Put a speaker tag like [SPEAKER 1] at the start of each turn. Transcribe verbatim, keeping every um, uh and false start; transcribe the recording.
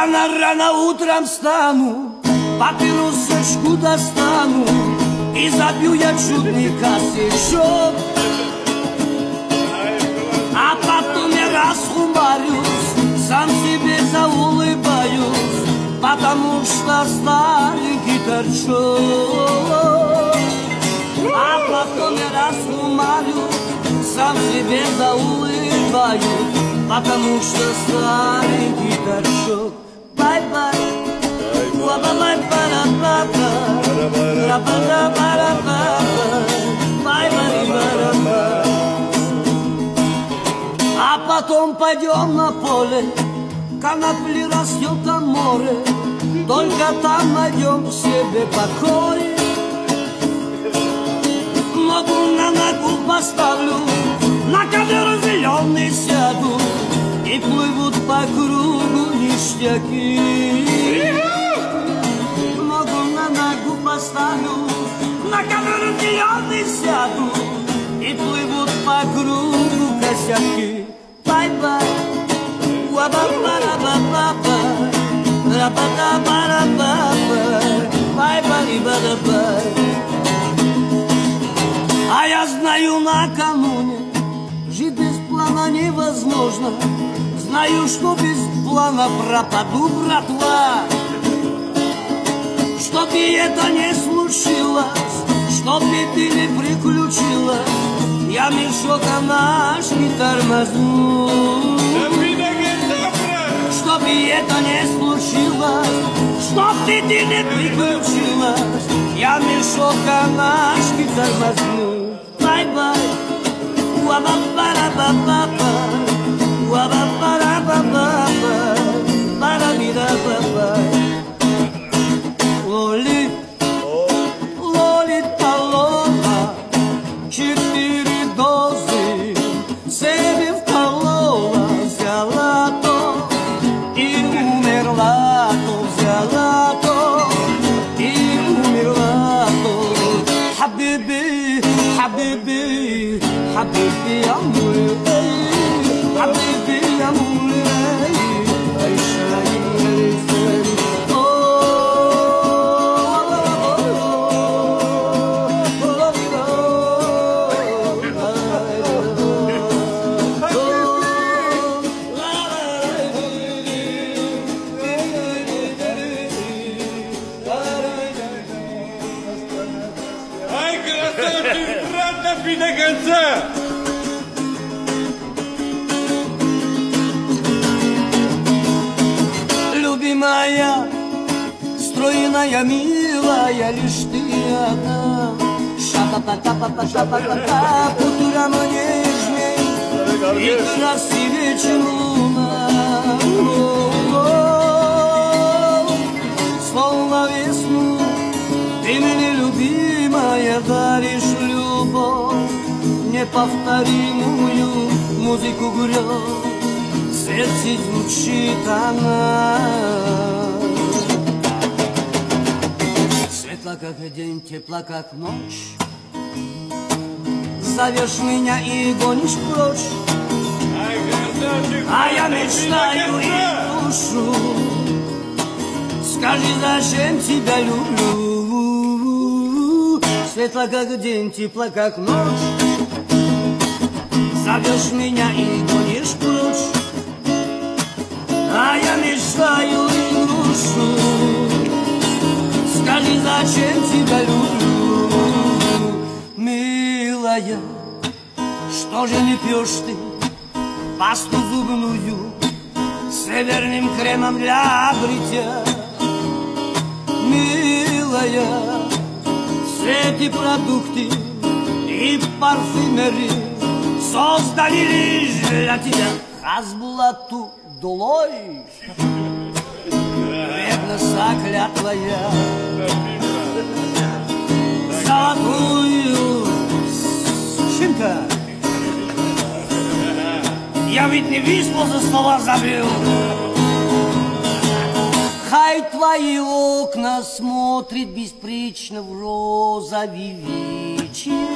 [SPEAKER 1] Рано-рано утром встану, папиросочку достану и забью я чудный косячок. А потом я расхумарюсь, сам себе заулыбаюсь, потому что старенький торчок. А потом я расхумарюсь, сам себе заулыбаюсь, потому что старенький торчок. Бай-бай, уа-ба-бай-ба-ра-ба-ба, ра-ба-да-ба-ра-ба-ба, бай-бай-ба-ра-ба. А потом пойдем на поле, конопли растет там море, только там найдем себе покой. Ногу на ногу поставлю, на ковер зеленый сяду, и плывут по кругу ништяки. Ногу на ногу поставлю, на ковер зеленый сяду, и плывут по кругу косяки. Бай-бай, уа-ба-ба-ра-ба-ба-ба, ра-ба-да-ба-ра-ба-ба, бай-бай-ба-да-бай. А я знаю, накануне жить без плана невозможно. Знаю, что без плана пропаду, братва. Чтоб и это не случилось, чтоб и ты не приключилась, я мешок наш не тормозну. Чтоб и это не случилось, чтоб и ты не приключилась, я мешок наш не тормозну. Бай-бай, уа-ба-ба-ра-ба-ба-ба, уа-ба-ба-ра-ба-ба-ба, ба-ра-би-ра-ба-ба. Лоли, лолита, лола, четыре дозы себе вколола, взяла то и умерла, то взяла то и умерла то. Хабиби, хабиби, хабиби, амур, хабиби, амур, айша,
[SPEAKER 2] до конца!
[SPEAKER 1] Любимая, стройная, милая, лишь ты одна. Ша-па-па-па-па-па, ша-па-па-па, по утрам нежней и красивее, чем луна. Словно весну ты мне, любимая, даришь любовь, неповторимую музыку грез, в сердце звучит она. Светла как день, тепла как ночь, зовешь меня и гонишь прочь, а я мечтаю и душу. Скажи, зачем тебя люблю? Светла как день, тепла как ночь, зовешь меня и гонишь прочь, а я мечтаю и грушу. Скажи, зачем тебя люблю? Милая, что же не пьешь ты пасту зубную с северным кремом для бритья? Милая, все эти продукты и парфюмерии создали лишь для тебя. Хазбулату долой, вредность заклятвая, золотую чем-то. Я ведь не висму за слова забил. Хай твои окна смотрит беспречно в розовый вечер.